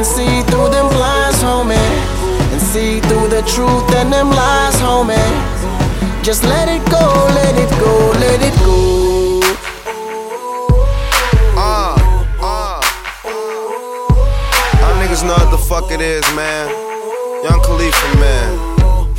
can see through them blinds, homie, and see through the truth and them lies, homie. Just let it go, let it go, let it go. Y'all niggas know what the fuck it is, man. Young Khalifa, man.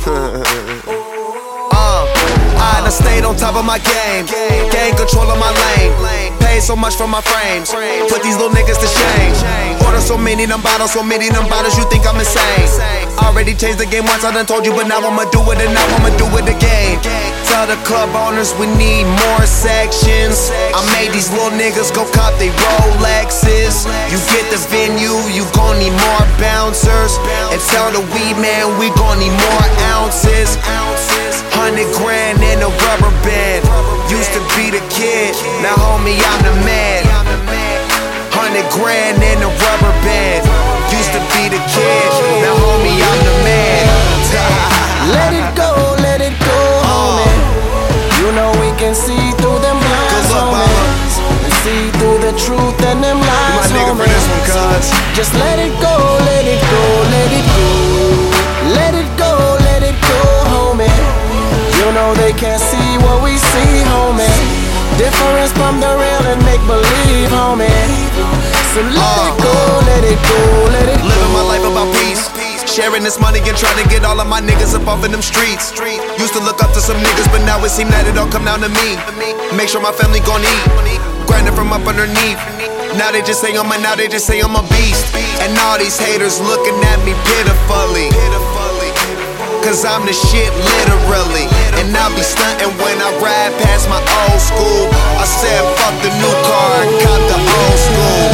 I stayed on top of my game. Gain control of my lane. Paid so much for my frames. Put these little niggas to shame. Order so many them bottles, you think I'm insane. Already changed the game once, I done told you, but now I'ma do it and now I'ma do it again. Tell the club owners we need more sections. I made these little niggas go cop they Rolexes. You get the venue, you gon' need more bouncers. And tell the weed man we gon' need more ounces. 100 grand in a rubber band. Used to be the kid, now homie I'm the man. 100 grand in a rubber band. Used to be the kid, now homie I'm the man. Let it go, homie. You know we can see through them blinds, homie, and see through the truth and them lies, homie. Just let it go, let it go, let it go. Let it go, homie. You know they can't see what we see, homie. Difference from the real and make believe, homie. So let it go, let it go, let it go. Living my life about peace. Sharing this money and trying to get all of my niggas up off in them streets. Used to look up to some niggas, but now it seem that it all come down to me. Make sure my family gon' eat. Grinding from up underneath. Now they just say I'm a beast. And all these haters looking at me pitifully. Cause I'm the shit literally. And I'll be stunting when I ride past my old school. I said fuck the new car and cop the old school.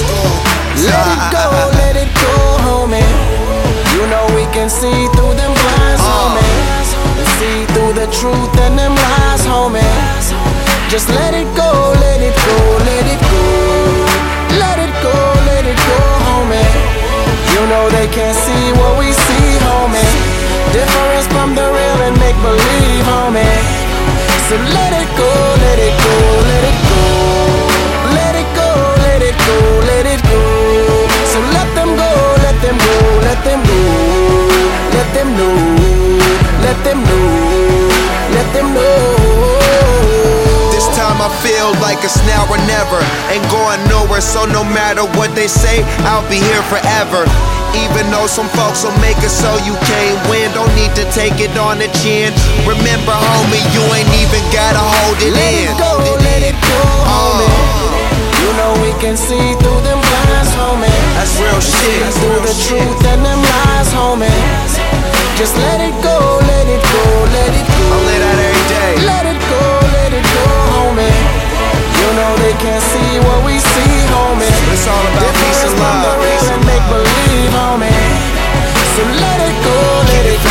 Let it go, homie. You know we can see through them blinds, homie, and see through the truth and them lies, homie. Just let it go, let it go, let it go. Let it go, homie. You know they can't see what we see, homie. Difference from the real and make believe, homie. So let it go, let it go, let it go. Let it go, let it go, let it go. So let them go, let them go, let them go. Let them know, let them know, let them know. This time I feel like it's now or never. Ain't going nowhere, so no matter what they say, I'll be here forever. Even though some folks will make it so you can't win, don't need to take it on the chin. Remember, homie, you ain't even gotta hold it in. Let it go, homie. You know we can see through them blinds, homie. That's real shit. See through the truth and them lies, homie. Just let it go, let it go, let it go. I live that every day. Let it go, homie. You know they can't see what we see, homie. It's all about peace and love. And make believe, homie. So let it go, let it